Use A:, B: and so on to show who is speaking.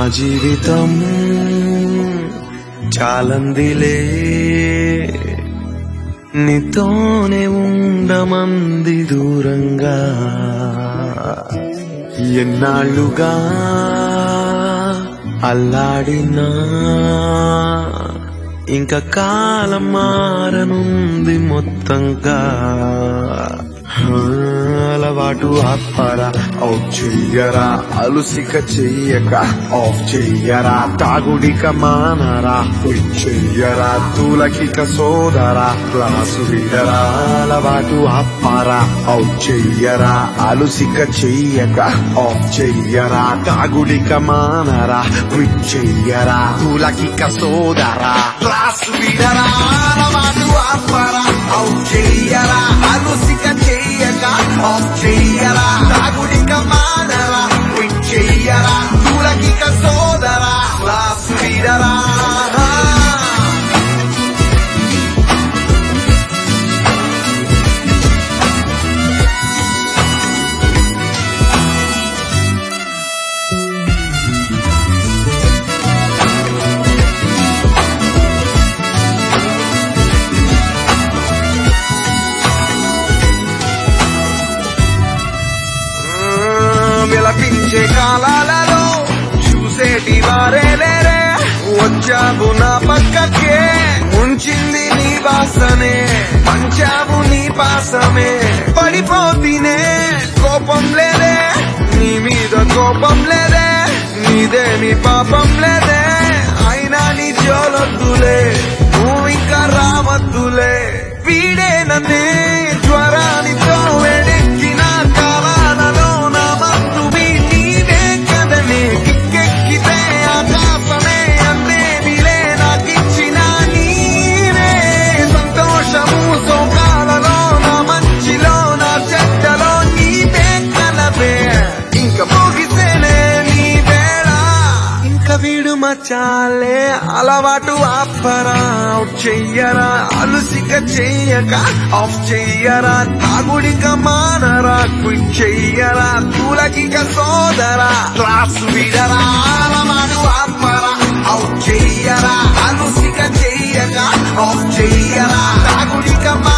A: జీవితం చాలందిలే నీతోనే ఉండమంది దూరంగా ఎన్నాళ్ళుగా అల్లాడినా ఇంకా కాలం మారనుంది మొత్తంగా అలవాటు ఆపరా ఆఫ్ చెయ్యరా అలుసిక చెయ్యక ఆఫ్ చెయ్యరా తాగుడిక మానరా చెయ్యరా తూలకిక సోదరా క్లాసు విడరా అలవాటు ఆపరా ఆఫ్ చెయ్యరా అలుసిక చెయ్యక ఆఫ్ చెయ్యరా తాగుడిక మానరా చెయ్యరా తూలకిక సోదరా క్లాసు విడరా అలవాటు ఆపరా ఆఫ్ చెయ్యరా అలుసిక చెయ్యక ఆఫ్ చెయ్యరా తాగుడిక మానరా చెయ్యరా తూలకిక సోదరా క్లాసు విడరా విలపించే కాలాలలో చూసేటి వారే లేరే వచ్చావు నా పక్కకే ఉంచింది నీ వాసనే పంచావు నీ పాసమే పడిపోతీనే కోపం లేదే నీ మీద కోపం లేదే నీదేమి పాపం లేదే అయినా నీ జోలొద్దులే నువ్వు ఇంకా రావద్దులే వీడే నన్నే జ్వరానితో వేడెక్కిన కాలాలలో నా మత్తువి నీవే కదనే కిక్కెక్కితే ఆకాశమే అందేమిలే నాకిచ్చిన నీవే సంతోషము సోకాలలో నా మంచిలో నా చెడ్డలో నీవే కలవే ఇంకా ముగిసేనే నీ వేళ ఇంకా వీడు మచాలే అలవాటు ఆపరా ఆఫ్ చెయ్యరా అలుసిక చెయ్యక ఆఫ్ చెయ్యరా తాగుడిక మానరా క్విట్ చెయ్యరా తూలకిక సోదరా క్లాసు విడరా అలవాటు ఆపరా ఆఫ్ చెయ్యరా అలుసిక చెయ్యక ఆఫ్ చెయ్యరా తాగుడిక